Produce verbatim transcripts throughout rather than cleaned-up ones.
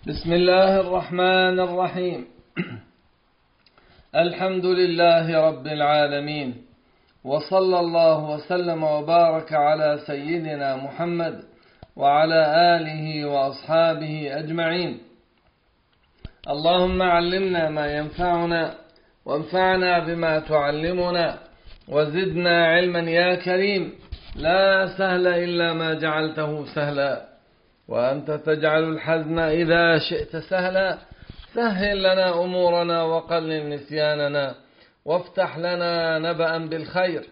بسم الله الرحمن الرحيم. الحمد لله رب العالمين، وصلى الله وسلم وبارك على سيدنا محمد وعلى آله وأصحابه أجمعين. اللهم علمنا ما ينفعنا وانفعنا بما تعلمنا وزدنا علما يا كريم. لا سهل إلا ما جعلته سهلا، وأنت تجعل الحزن إذا شئت سهلا. سهل لنا أمورنا وقلل نسياننا وافتح لنا نبأ بالخير.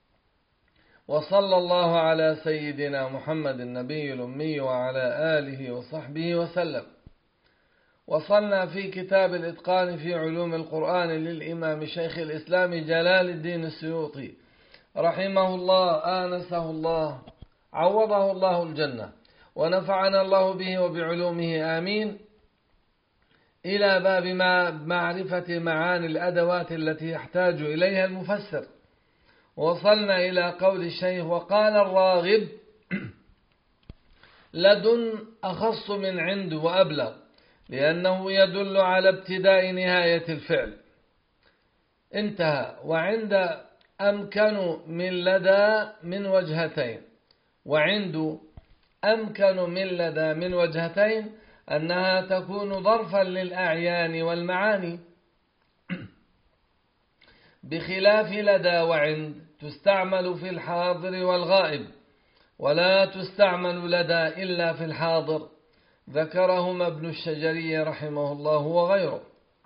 وصلى الله على سيدنا محمد النبي الأمي وعلى آله وصحبه وسلم. وصلنا في كتاب الإتقان في علوم القرآن للإمام شيخ الإسلام جلال الدين السيوطي رحمه الله، آنسه الله، عوضه الله الجنة، ونفعنا الله به وبعلومه آمين. إلى باب ما معرفة معاني الأدوات التي يحتاج إليها المفسر. وصلنا إلى قول الشيخ: وقال الراغب: لدن أخص من عند وأبلغ، لأنه يدل على ابتداء نهاية الفعل. انتهى. وعند أمكن من لدى من وجهتين. وعند أمكن من لدى من وجهتين أنها تكون ظرفا للأعيان والمعاني، بخلاف لدى وعند تستعمل في الحاضر والغائب، ولا تستعمل لدى إلا في الحاضر. ذكرهما ابن الشجري رحمه الله وغيره.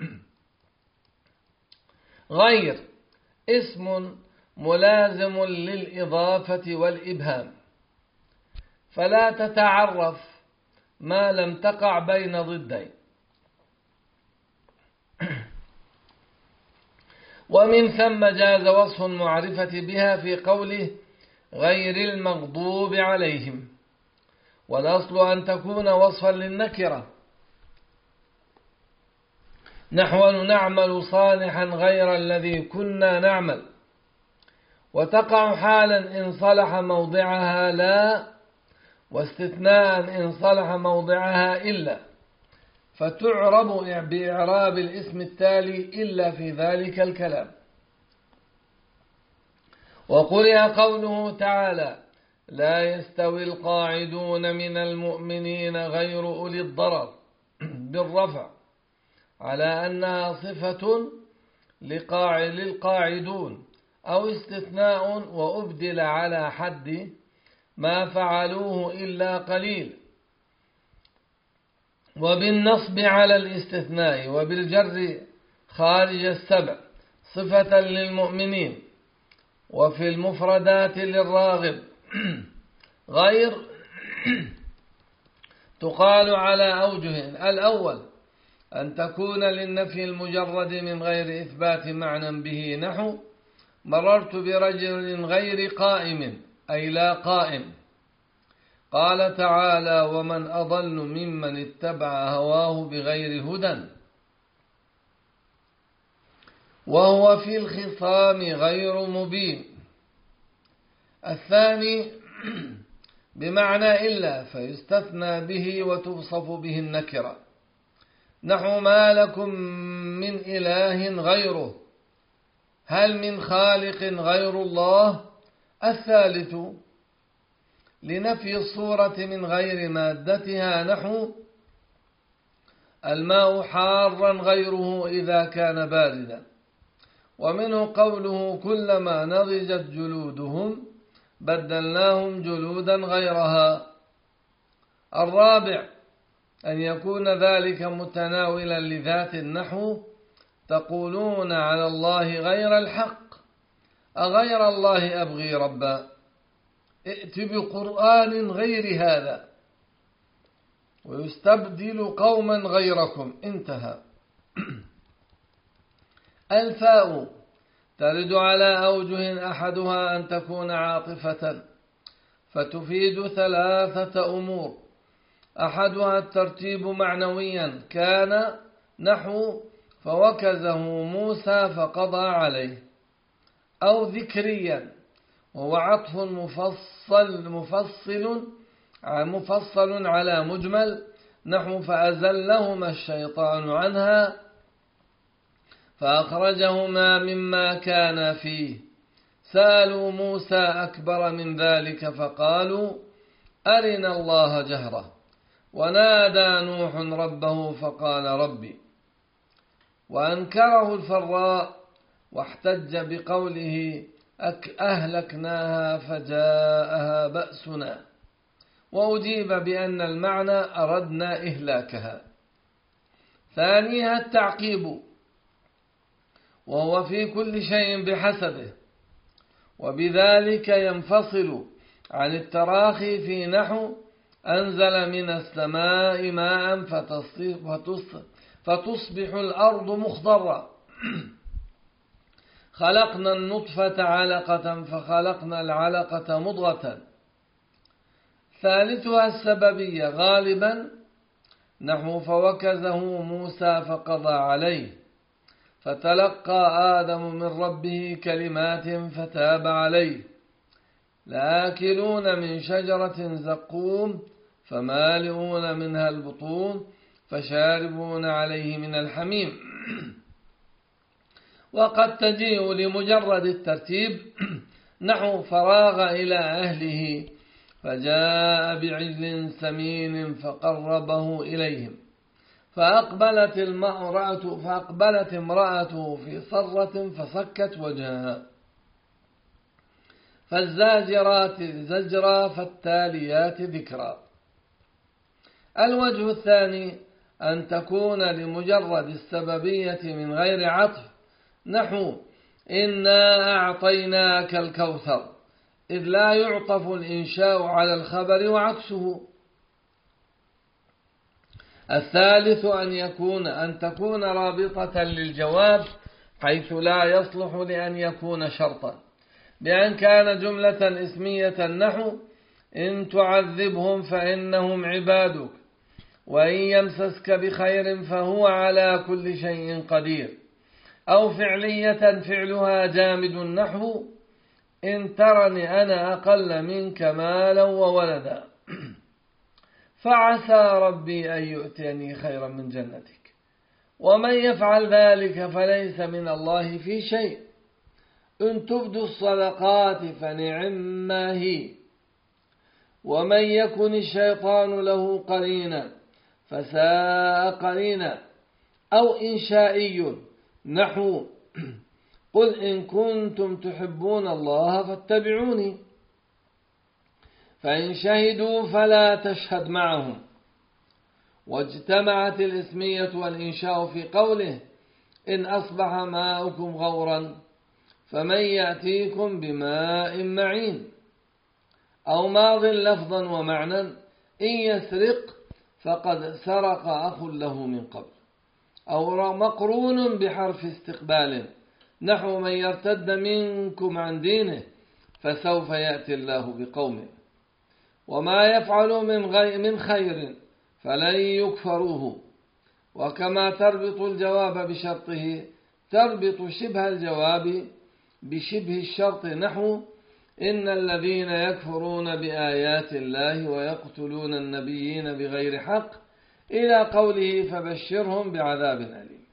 غير اسم ملازم للإضافة والإبهام، فلا تتعرف ما لم تقع بين ضدين. ومن ثم جاز وصف المعرفة بها في قوله غير المغضوب عليهم، والأصل أن تكون وصفا للنكرة، نحو نعمل صالحا غير الذي كنا نعمل. وتقع حالا إن صلح موضعها لا، واستثناء إن صلح موضعها إلا، فتعرب بإعراب الاسم التالي إلا في ذلك الكلام. وقرئ قوله تعالى: لا يستوي القاعدون من المؤمنين غير أولي الضرر، بالرفع، على أنها صفة للقاعدون، أو استثناء وأبدل على حد ما فعلوه إلا قليل. وبالنصب على الاستثناء، وبالجر خارج السبع، صفة للمؤمنين. وفي المفردات للراغب غير تقال على أوجه: الأول أن تكون للنفي المجرد من غير إثبات معنى به، نحو مررت برجل غير قائم، أي لا قائم. قال تعالى: ومن أضل ممن اتبع هواه بغير هدى. وهو في الخصام غير مبين. الثاني بمعنى إلا، فيستثنى به وتوصف به النكرة، نحو ما لكم من إله غيره، هل من خالق غير الله. الثالث لنفي الصورة من غير مادتها، نحو الماء حارا غيره إذا كان باردا. ومنه قوله: كلما نضجت جلودهم بدلناهم جلودا غيرها. الرابع أن يكون ذلك متناولا لذات، النحو تقولون على الله غير الحق، أغير الله أبغي ربا، ائت بقرآن غير هذا، ويستبدل قوما غيركم. انتهى. الفاء ترد على أوجه، أحدها أن تكون عاطفة، فتفيد ثلاثة أمور: أحدها الترتيب معنويا، كان نحو فوكزه موسى فقضى عليه، أو ذكريا، وهو عطف مفصل مفصل مفصل على مجمل، نحو فأزلهما الشيطان عنها فأخرجهما مما كان فيه. سألوا موسى أكبر من ذلك فقالوا أرنا الله جهرة. ونادى نوح ربه فقال ربي. وأنكره الفراء واحتج بقوله أهلكناها فجاءها بأسنا، وأجيب بأن المعنى أردنا إهلاكها. ثانيها التعقيب، وهو في كل شيء بحسبه، وبذلك ينفصل عن التراخي في نحو أنزل من السماء ماء فتصبح الأرض مخضرة، خلقنا النطفة علقة فخلقنا العلقة مضغة. ثالثها السببية غالبا نحو فوكزه موسى فقضى عليه، فتلقى آدم من ربه كلمات فتاب عليه. لآكلون من شجرة زقوم فمالئون منها البطون فشاربون عليه من الحميم. وقد تجيء لمجرد الترتيب نحو فراغ إلى أهله فجاء بعجل سمين فقربه إليهم فأقبلت المرأة فأقبلت امرأته في صرة فصكت وجهها. فالزاجرات زجرا فالتاليات ذكرا. الوجه الثاني أن تكون لمجرد السببية من غير عطف نحو إنا أعطيناك الكوثر، إذ لا يعطف الإنشاء على الخبر وعكسه. الثالث أن يكون أن تكون رابطة للجواب حيث لا يصلح لأن يكون شرطا، بأن كان جملة اسمية نحو إن تعذبهم فإنهم عبادك، وإن يمسسك بخير فهو على كل شيء قدير، أو فعلية فعلها جامد نحو إن ترني أنا أقل منك مالا وولدا فعسى ربي أن يؤتيني خيرا من جنتك، ومن يفعل ذلك فليس من الله في شيء، إن تبدوا الصدقات فنعما هي، ومن يكن الشيطان له قرينا فساء قرينا. أو إنشائي نحو قل إن كنتم تحبون الله فاتبعوني، فإن شهدوا فلا تشهد معهم. واجتمعت الاسمية والإنشاء في قوله إن أصبح ماؤكم غورا فمن يأتيكم بماء معين، أو ماض لفظا ومعنى إن يسرق فقد سرق أخ له من قبل، أو مقرون بحرف استقبال نحو من يرتد منكم عن دينه فسوف يأتي الله بقومه. وما يفعل من غير من خير فلن يكفروه. وكما تربط الجواب بشرطه تربط شبه الجواب بشبه الشرط نحو إن الذين يكفرون بآيات الله ويقتلون النبيين بغير حق إلى قوله فبشرهم بعذاب أليم.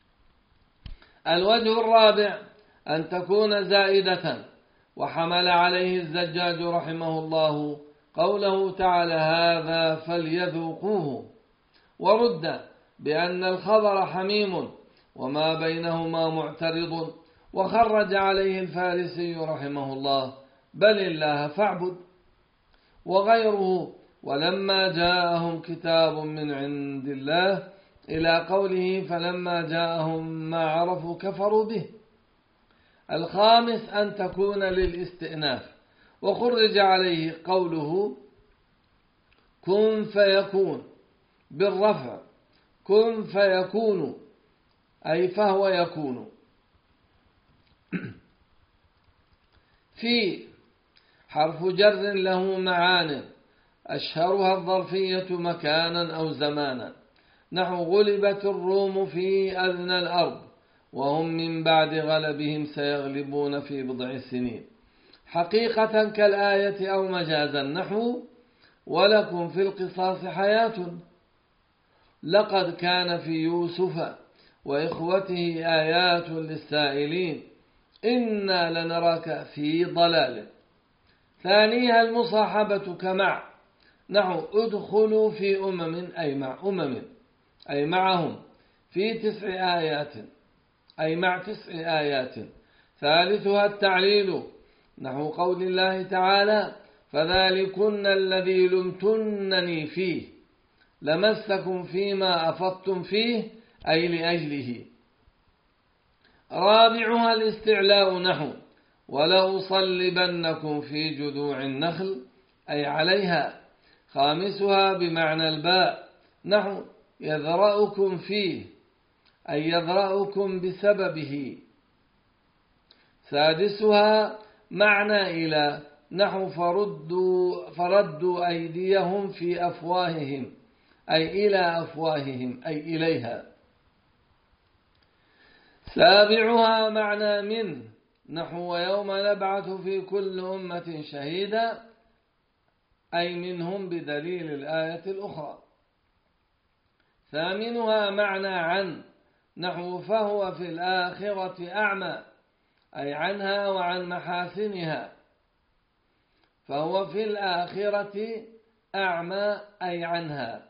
الوجه الرابع أن تكون زائدة، وحمل عليه الزجاج رحمه الله قوله تعالى هذا فليذوقوه، ورد بأن الخبر حميم وما بينهما معترض، وخرج عليه الفارسي رحمه الله بل الله فاعبد، وغيره ولما جاءهم كتاب من عند الله إلى قوله فلما جاءهم ما عرفوا كفروا به. الخامس أن تكون للاستئناف، وخرج عليه قوله كن فيكون بالرفع كن فيكون أي فهو يكون. في حرف جر له معان أشهرها الظرفية مكانا أو زمانا نحو غلبت الروم في أدنى الأرض وهم من بعد غلبهم سيغلبون في بضع سنين، حقيقة كالآية أو مجازا نحو ولكم في القصاص حياة. لقد كان في يوسف وإخوته آيات للسائلين إنا لنراك في ضلال. ثانيها المصاحبة كمع، نحو ادخلوا في أمم أي مع أمم أي معهم في تسع آيات أي مع تسع آيات. ثالثها التعليل، نحو قول الله تعالى فذلكن الذي لمتنني فيه لمسكم فيما أفضتم فيه أي لأجله. رابعها الاستعلاء، نحو ولأصلبنكم في جذوع النخل أي عليها. خامسها بمعنى الباء، نحو يذرأكم فيه أي يذرأكم بسببه. سادسها معنى إلى، نحو فردوا, فردوا أيديهم في أفواههم أي إلى أفواههم أي إليها. سابعها معنى من، نحو ويوم نبعث في كل أمة شهيدا أي منهم بدليل الآية الأخرى. ثامنها معنى عن، نحو فهو في الآخرة أعمى أي عنها وعن محاسنها. فهو في الآخرة أعمى أي عنها.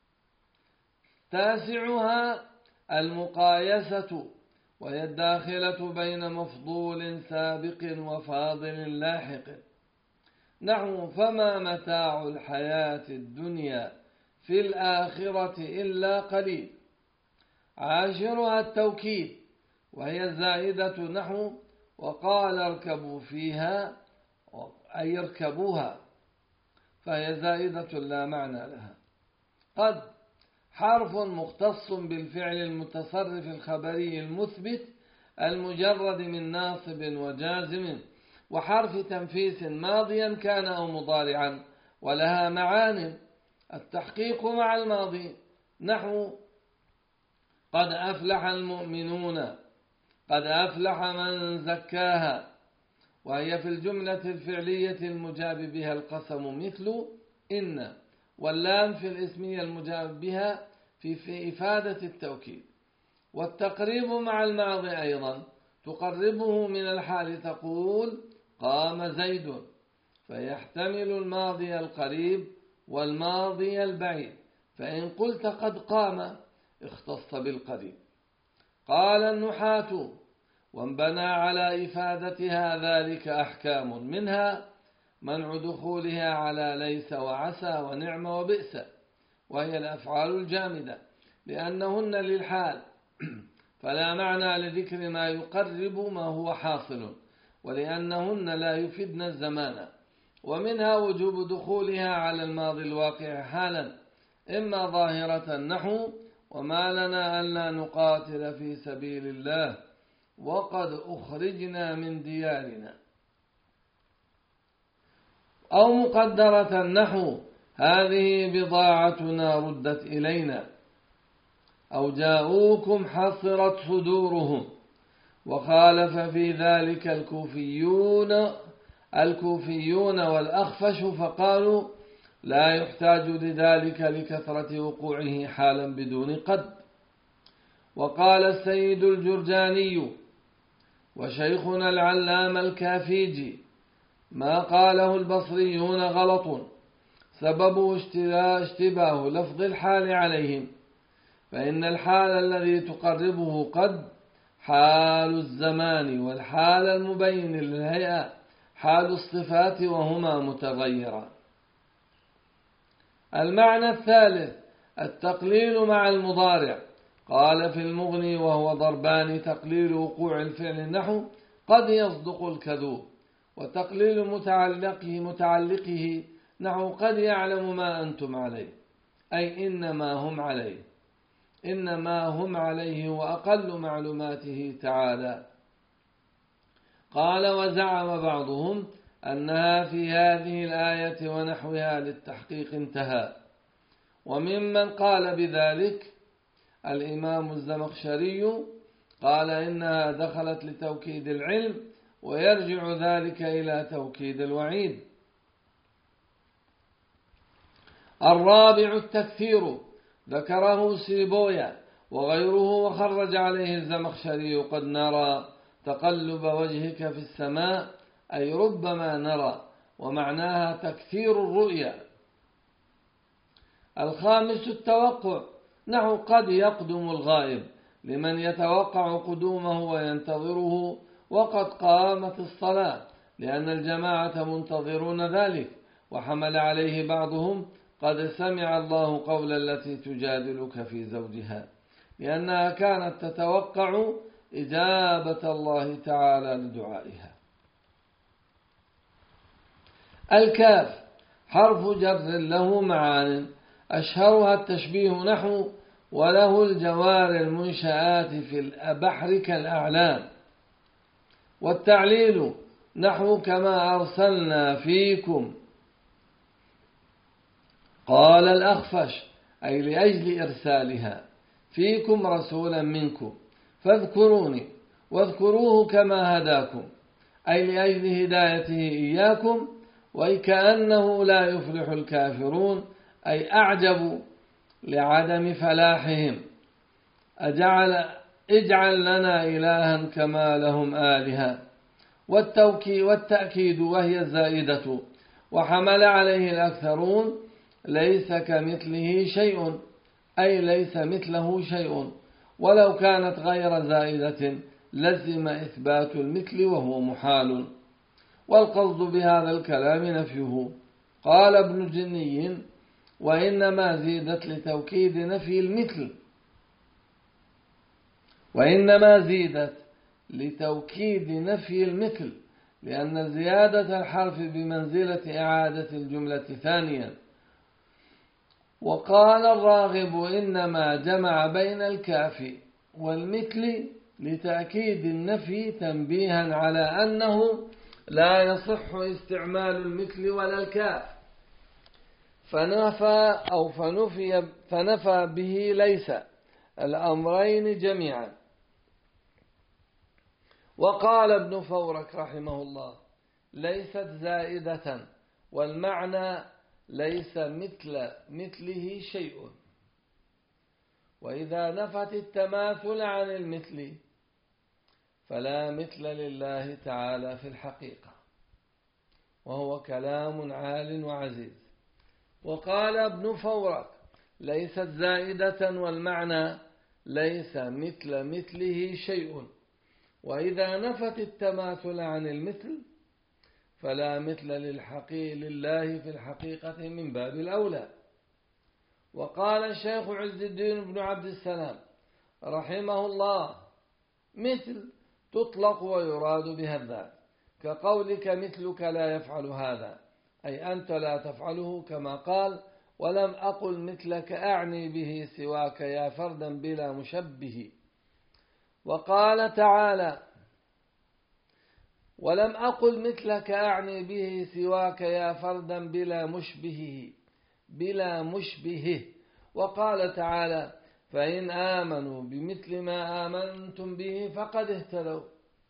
تاسعها المقايسة، وهي الداخلة بين مفضول سابق وفاضل لاحق، نحو فما متاع الحياة الدنيا في الآخرة إلا قليل. عاشرها التوكيد، وهي الزائدة، نحو وقال اركبوا فيها أي اركبوها، فهي زائدة لا معنى لها. قد حرف مختص بالفعل المتصرف الخبري المثبت المجرد من ناصب وجازم وحرف تنفيس ماضيا كان أو مضارعا، ولها معان. التحقيق مع الماضي، نحو قد أفلح المؤمنون قد أفلح من زكاها، وهي في الجملة الفعلية المجاب بها القسم مثل إن، واللام في الاسمية المجاب بها في, في إفادة التوكيد. والتقريب مع الماضي أيضا تقربه من الحال، تقول قام زيد، فيحتمل الماضي القريب والماضي البعيد. فإن قلت قد قام اختص بالقريب. قال النحاة وانبنى على إفادتها ذلك أحكام، منها منع دخولها على ليس وعسى ونعم وبئس، وهي الأفعال الجامدة لأنهن للحال فلا معنى لذكر ما يقرب ما هو حاصل، ولأنهن لا يفيدن الزمان. ومنها وجوب دخولها على الماضي الواقع حالا، إما ظاهرة، نحو وما لنا ألا نقاتل في سبيل الله وقد أخرجنا من ديارنا، أو مقدرة، نحو هذه بضاعتنا ردت إلينا، أو جاءوكم حصرت صدورهم. وخالف في ذلك الكوفيون الكوفيون والأخفش، فقالوا لا يحتاج لذلك لكثرة وقوعه حالا بدون قد. وقال السيد الجرجاني وشيخنا العلام الكافيجي ما قاله البصريون غلط، سببه اشتباه لفظ الحال عليهم، فإن الحال الذي تقربه قد حال الزمان، والحال المبين للهيئة حال الصفات، وهما متغيران. المعنى الثالث التقليل مع المضارع. قال في المغني وهو ضربان تقليل وقوع الفعل، نحو قد يصدق الكذوب، وتقليل متعلقه متعلقه نحو قد يعلم ما أنتم عليه أي إنما هم عليه إنما هم عليه وأقل معلوماته تعالى. قال وزعم بعضهم أنها في هذه الآية ونحوها للتحقيق انتهى. وممن قال بذلك الإمام الزمخشري قال إنها دخلت لتوكيد العلم، ويرجع ذلك إلى توكيد الوعيد. الرابع التكثير، ذكره سيبويا وغيره، وخرج عليه الزمخشري: قد نرى تقلب وجهك في السماء، أي ربما نرى، ومعناها تكثير الرؤيا. الخامس التوقع، نحو قد يقدم الغائب لمن يتوقع قدومه وينتظره، وقد قامت الصلاة لأن الجماعة منتظرون ذلك. وحمل عليه بعضهم: قد سمع الله قول التي تجادلك في زوجها، لأنها كانت تتوقع إجابة الله تعالى لدعائها. الكاف حرف جر له معان، أشهرها التشبيه، نحو وله الجوار المنشآت في البحر كالأعلام. والتعليل نحو كما أرسلنا فيكم. قال الأخفش أي لأجل إرسالها، فيكم رسولا منكم، فاذكروني واذكروه كما هداكم، أي لأجل هدايته إياكم، وأي كأنه لا يفلح الكافرون، أي أعجب لعدم فلاحهم. أجعل اجعل لنا إلها كما لهم آلهة. والتوكي والتأكيد وهي الزائدة، وحمل عليه الأكثرون: ليس كمثله شيء، أي ليس مثله شيء، ولو كانت غير زائدة لزم إثبات المثل وهو محال. والقصد بهذا الكلام نفيه. قال ابن جني: وإنما زيدت لتوكيد نفي المثل وإنما زيدت لتوكيد نفي المثل لأن زيادة الحرف بمنزلة إعادة الجملة ثانيا. وقال الراغب: إنما جمع بين الكاف والمثل لتأكيد النفي، تنبيها على أنه لا يصح استعمال المثل ولا الكاف، فنفى أو فنفي فنفى به ليس الأمرين جميعا. وقال ابن فورك رحمه الله: ليست زائدة، والمعنى ليس مثل مثله شيء. وإذا نفت التماثل عن المثل فلا مثل لله تعالى في الحقيقة، وهو كلام عال وعزيز. وقال ابن فورك: ليست زائدة، والمعنى ليس مثل مثله شيء. وإذا نفت التماثل عن المثل فلا مثل للحقيقة لله في الحقيقة من باب الأولى. وقال الشيخ عز الدين بن عبد السلام رحمه الله: مثل تطلق ويراد بها الذات، كقولك مثلك لا يفعل هذا، أي أنت لا تفعله، كما قال: ولم أقل مثلك أعني به سواك يا فردا بلا مشبه. وقال تعالى: ولم أقل مثلك أعني به سواك يا فردا بلا مشبهه بلا مشبهه. وقال تعالى: فإن آمنوا بمثل ما آمنتم به فقد اهتدوا،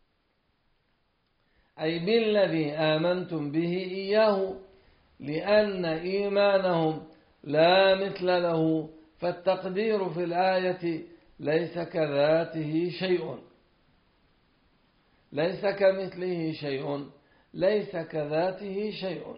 أي بالذي آمنتم به إياه، لأن إيمانهم لا مثل له. فالتقدير في الآية: ليس كذاته شيء، ليس كمثله شيء، ليس كذاته شيء.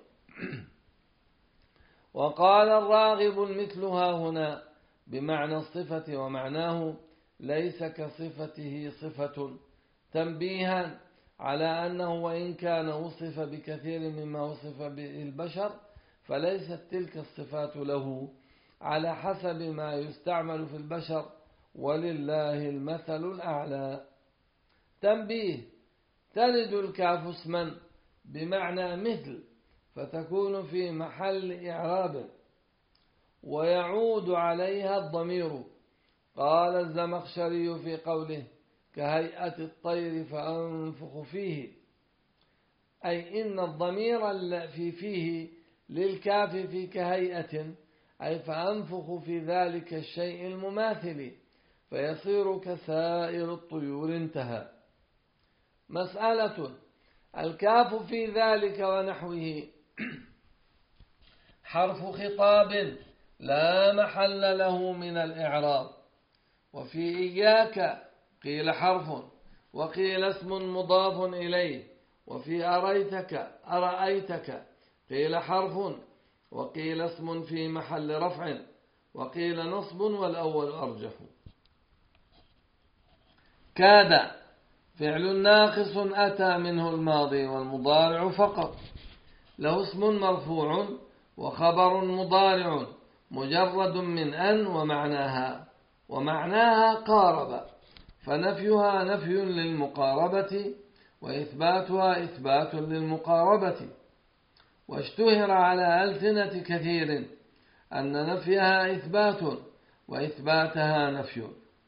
وقال الراغب: المثلها هنا بمعنى الصفة، ومعناه ليس كصفته صفة، تنبيها على أنه وإن كان وصف بكثير مما وصف به البشر فليست تلك الصفات له، على حسب ما يستعمل في البشر، ولله المثل الأعلى. تنبيه: تلد الكاف اسما بمعنى مثل، فتكون في محل إعراب، ويعود عليها الضمير. قال الزمخشري في قوله: كهيئة الطير فأنفخ فيه، أي إن الضمير في فيه للكاف في كهيئة، أي فأنفخ في ذلك الشيء المماثل فيصير كسائر الطيور. انتهى. مسألة: الكاف في ذلك ونحوه حرف خطاب لا محل له من الإعراب. وفي إياك قيل حرف وقيل اسم مضاف إليه. وفي أريتك أرأيتك قيل حرف وقيل اسم في محل رفع وقيل نصب والأول أرجح. كاد فعل ناقص أتى منه الماضي والمضارع فقط، له اسم مرفوع وخبر مضارع مجرد من أن ومعناها، ومعناها قارب، فنفيها نفي للمقاربة وإثباتها إثبات للمقاربة. واشتهر على ألسنة كثير أن نفيها إثبات وإثباتها نفي.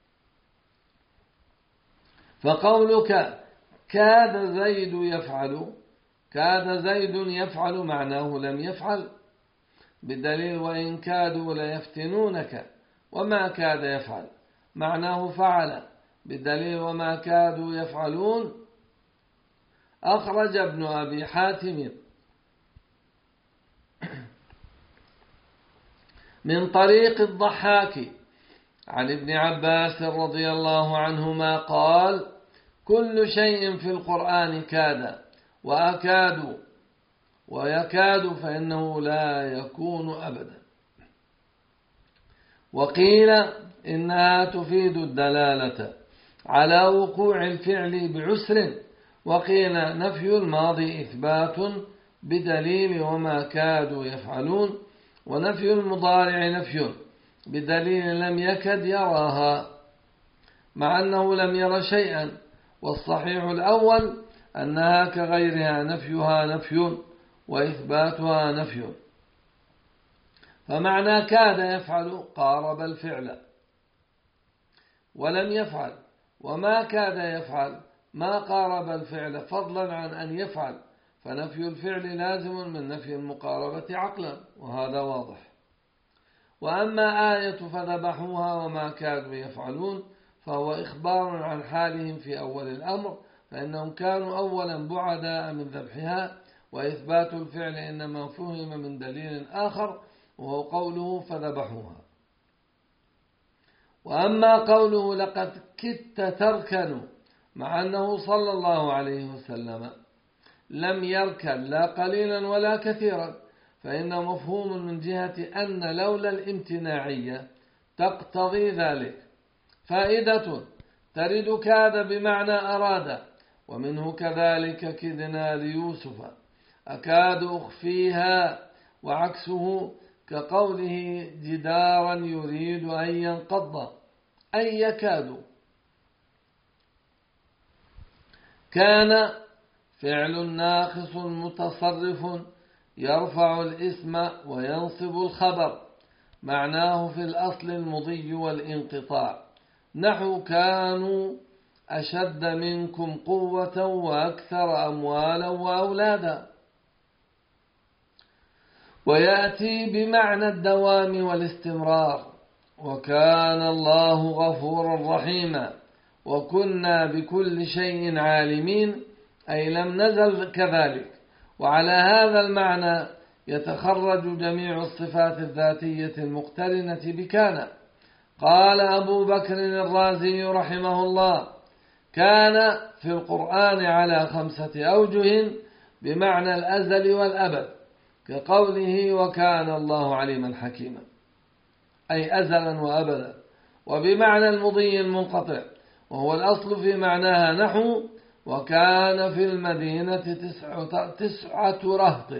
فقولك كاد زيد يفعل، كاد زيد يفعل معناه لم يفعل، بدليل وإن كادوا ليفتنونك، وما كاد يفعل معناه فعل، بدليل وما كادوا يفعلون. أخرج ابن أبي حاتم من طريق الضحاك عن ابن عباس رضي الله عنهما قال: كل شيء في القرآن كاد وأكاد ويكاد فإنه لا يكون أبدا. وقيل إنها تفيد الدلالة على وقوع الفعل بعسر، وقيل نفي الماضي إثبات بدليل وما كادوا يفعلون، ونفي المضارع نفي بدليل لم يكد يراها، مع أنه لم ير شيئا. والصحيح الأول أنها كغيرها نفيها نفي وإثباتها نفي. فمعنى كاد يفعل قارب الفعل ولم يفعل، وما كاد يفعل ما قارب الفعل فضلا عن أن يفعل، فنفي الفعل لازم من نفي المقاربة عقلا، وهذا واضح. وأما آية فذبحوها وما كادوا يفعلون فهو إخبار عن حالهم في أول الأمر، فإنهم كانوا أولا بعداء من ذبحها، وإثبات الفعل إنما فهم من دليل آخر وهو قوله فذبحوها. وأما قوله لقد كدت تركن، مع أنه صلى الله عليه وسلم لم يركن لا قليلا ولا كثيرا، فإنه مفهوم من جهة أن لولا الامتناعية تقتضي ذلك. فائدة: ترد كاد بمعنى أراد، ومنه كذلك كدنا ليوسف أكاد أخفيها، وعكسه كقوله جدارا يريد أن ينقض أي يكاد. كان فعل ناقص متصرف يرفع الاسم وينصب الخبر، معناه في الأصل المضي والانقطاع، نحو كانوا أشد منكم قوة وأكثر أموالا وأولادا. ويأتي بمعنى الدوام والاستمرار، وكان الله غفورا رحيما، وكنا بكل شيء عالمين، أي لم نزل كذلك. وعلى هذا المعنى يتخرج جميع الصفات الذاتية المقترنة بكان. قال أبو بكر الرازي رحمه الله: كان في القرآن على خمسة أوجه بمعنى الأزل والأبد، كقوله وكان الله عليما حكيما، أي أزلا وأبدا، وبمعنى المضي المنقطع، وهو الأصل في معناها، نحو وكان في المدينة تسعة, تسعة رهط.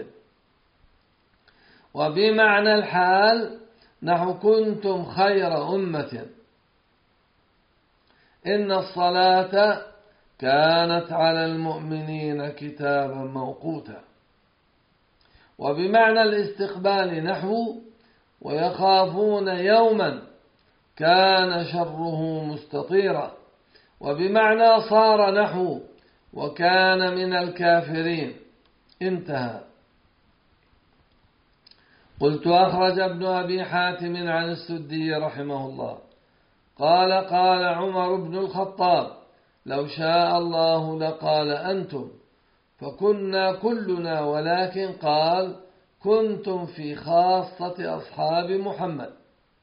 وبمعنى الحال، نحو كنتم خير أمة إن الصلاة كانت على المؤمنين كتابا موقوتا. وبمعنى الاستقبال، نحو ويخافون يوما كان شره مستطيرا. وبمعنى صار، نحو وكان من الكافرين. انتهى. قلت: أخرج ابن أبي حاتم عن السدي رحمه الله قال: قال عمر بن الخطاب: لو شاء الله لقال أنتم، فكنا كلنا، ولكن قال كنتم في خاصة أصحاب محمد.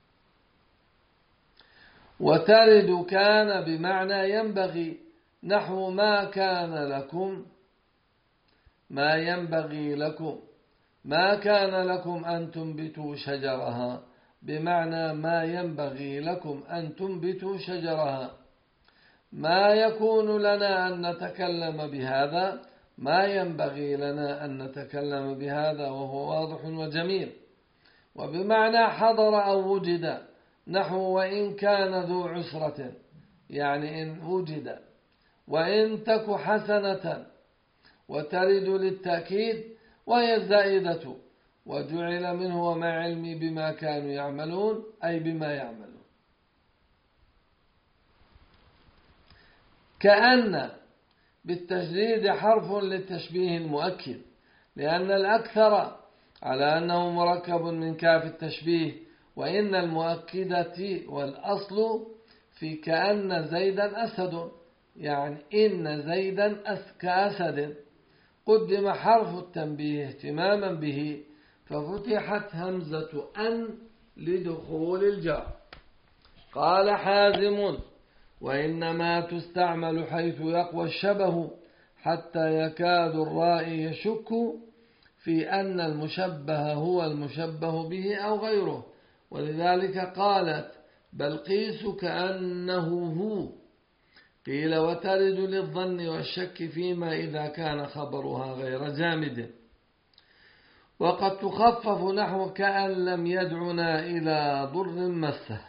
وترد كان بمعنى ينبغي، نحو ما كان لكم، ما ينبغي لكم، ما كان لكم أن تنبتوا شجرها، بمعنى ما ينبغي لكم أن تنبتوا شجرها. ما يكون لنا أن نتكلم بهذا، ما ينبغي لنا أن نتكلم بهذا، وهو واضح وجميل. وبمعنى حضر أو وجد، نحو وإن كان ذو عسرة، يعني إن وجد، وإن تك حسنة. وترد للتأكيد وهي الزائدة، وجعل منه ومع علمي بما كانوا يعملون، أي بما يعملون. كأن بالتشديد حرف للتشبيه المؤكد، لأن الأكثر على أنه مركب من كاف التشبيه، وإن المؤكدة والأصل في كأن زيدا أسد، يعني إن زيدا كأسد. قدم حرف التنبيه اهتماما به، ففتحت همزة أن لدخول الجار. قال حازم: وإنما تستعمل حيث يقوى الشبه، حتى يكاد الرائي يشك في أن المشبه هو المشبه به أو غيره. ولذلك قالت بلقيس كأنه هو. قيل: وترد للظن والشك فيما إذا كان خبرها غير جامد. وقد تخفف نحو كأن لم يدعنا إلى ضر مسه.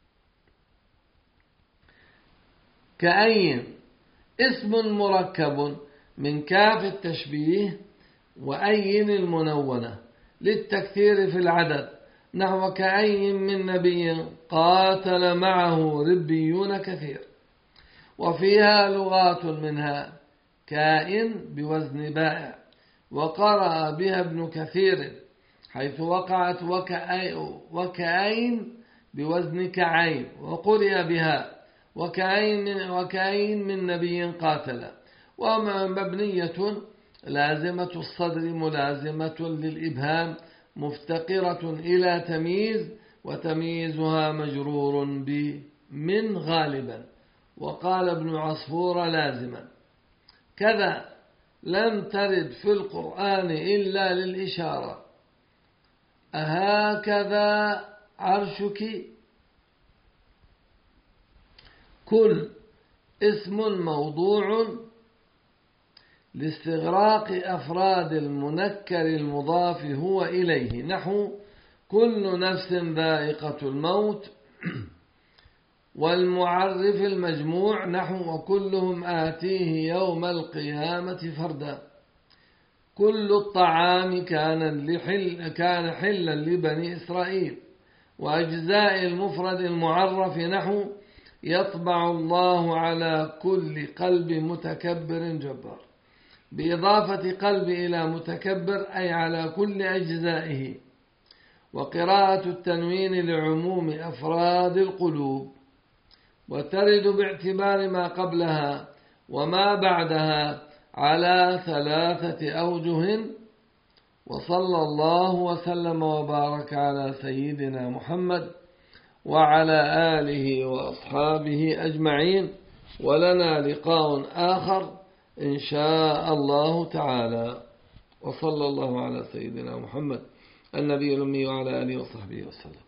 كأين اسم مركب من كاف التشبيه وأين المنونة للتكثير في العدد، نحو كأين من نبي قاتل معه ربيون كثير. وفيها لغات، منها كائن بوزن بائع، وقرأ بها ابن كثير حيث وقعت وكأين بوزن كعين، وقرئ بها وكأين من, وكأين من نبي قاتل. ومبنية لازمة الصدر ملازمة للإبهام مفتقرة إلى تمييز، وتمييزها مجرور بمن غالبا. وقال ابن عصفور لازما. كذا لم ترد في القرآن إلا للإشارة: أهكذا عرشك. كل اسم موضوع لاستغراق أفراد المنكر المضاف هو إليه، نحو كل نفس ذائقة الموت. والمعرف المجموع، نحو وكلهم آتيه يوم القيامة فردا. كل الطعام كان لحل كان حلا لبني إسرائيل. وأجزاء المفرد المعرف، نحو يطبع الله على كل قلب متكبر جبار، بإضافة قلب إلى متكبر، أي على كل أجزائه. وقراءة التنوين لعموم أفراد القلوب. وترد باعتبار ما قبلها وما بعدها على ثلاثة أوجه. وصلى الله وسلم وبارك على سيدنا محمد وعلى آله وأصحابه أجمعين. ولنا لقاء آخر إن شاء الله تعالى. وصلى الله على سيدنا محمد النبي الأمي وعلى آله وصحبه وسلم.